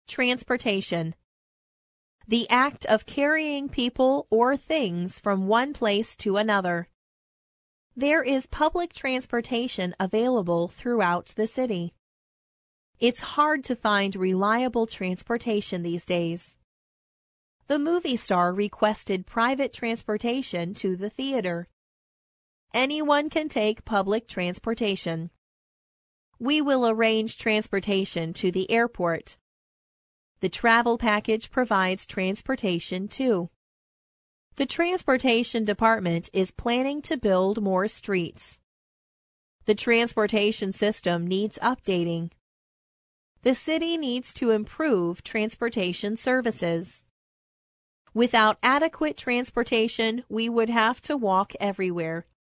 Transportation. The act of carrying people or things from one place to another. There is public transportation available throughout the city. It's hard to find reliable transportation these days. The movie star requested private transportation to the theater. Anyone can take public transportation. We will arrange transportation to the airport. The travel package provides transportation too. The transportation department is planning to build more streets. The transportation system needs updating. The city needs to improve transportation services. Without adequate transportation, we would have to walk everywhere.